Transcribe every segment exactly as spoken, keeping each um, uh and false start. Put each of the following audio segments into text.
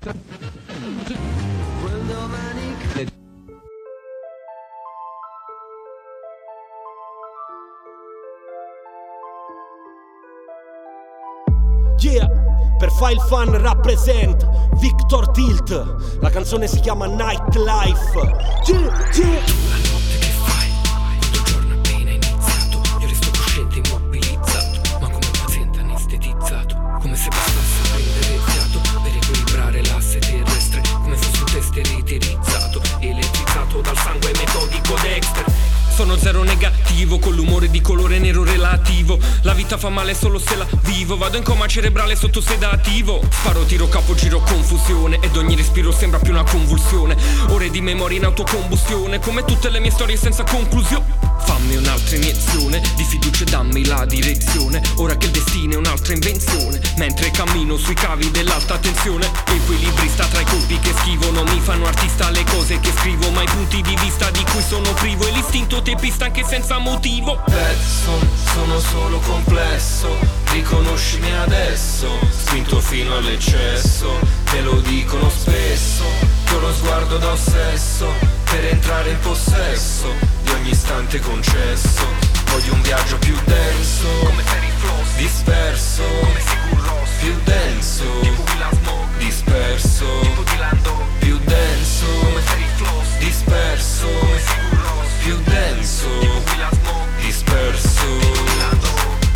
Yeah, per File Fun rappresent Victor Tilt. La canzone si chiama Nightlife. Yeah, yeah. La notte che fai, quando il giorno è appena iniziato, io resto cosciente immobilizzato, ma come un paziente anestetizzato, come se bastasse prendere fiato per equilibrare l'asse terrestre, come fosse un test eletterizzato, elettrizzato dal sangue metodico Dexter. Sono zero negativo, con l'umore di colore nero relativo. La vita fa male solo se la vivo. Vado in coma cerebrale sotto sedativo. Sparo, tiro, capo, giro, confusione. Ed ogni respiro sembra più una convulsione. Ore di memoria in autocombustione, come tutte le mie storie senza conclusione. Fammi un'altra iniezione di fiducia e dammi la direzione. Ora che il destino è un'altra invenzione. Mentre cammino sui cavi dell'alta tensione, equilibrista tra i colpi che schivo. Non mi fanno artista le cose che scrivo, ma i punti di vista di cui sono privo. E l'istinto tepista anche senza motivo. Pezzo, sono solo complesso, riconoscimi adesso. Spinto fino all'eccesso, te lo dicono spesso. Con lo sguardo da ossesso, per entrare in possesso di ogni istante concesso. Voglio un viaggio più denso, come Terry Floss, disperso, come Sigur Rós, più denso, tipo Willa Smoke, disperso, tipo Dilando, più denso, come Terry Floss, disperso, come Sigur Rós, più denso, tipo Willa Smoke, disperso, tipo Dilando.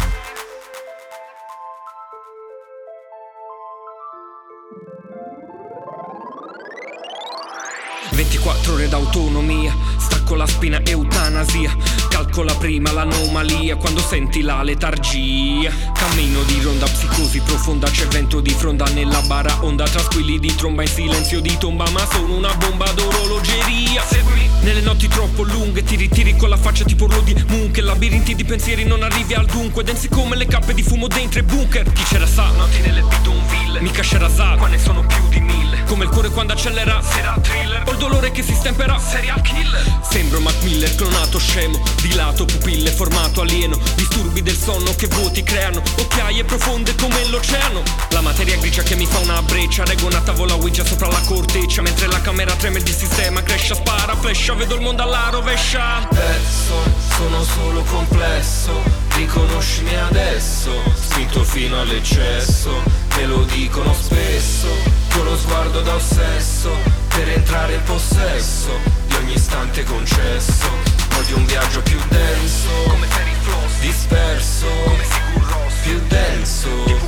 ventiquattro ore d'autonomia, stacco la spina, eutanasia. Calcola prima l'anomalia quando senti la letargia. Cammino di ronda, psicosi profonda, c'è vento di fronda nella bara onda. Tra squilli di tromba in silenzio di tomba, ma sono una bomba d'orologeria. Seguimi nelle notti troppo lunghe, ti ritiri con la faccia tipo Rodi Munch. Labirinti di pensieri, non arrivi al dunque, densi come le cappe di fumo dentro i bunker. Chi c'era sa, notti nelle bidonville, mica Sherazade, qua ne sono più di mille. Come il cuore quando accelera, sera thriller. Ho il dolore che si stempera, serial killer. Sembro Mac Miller, clonato scemo, dilato, pupille, formato alieno. Disturbi del sonno che vuoti creano, occhiaie profonde come l'oceano. La materia grigia che mi fa una breccia, reggo una tavola Ouija sopra la corteccia. Mentre la camera treme, il sistema cresce, spara, flescia, vedo il mondo alla rovescia. Pezzo, sono solo complesso, riconoscimi adesso. Spinto fino all'eccesso, te lo dicono spesso. Con lo sguardo da ossesso, per entrare in possesso di ogni istante concesso. Voglio un viaggio più denso, come Terry Floss, disperso, come Sigur Rós, più denso, tipo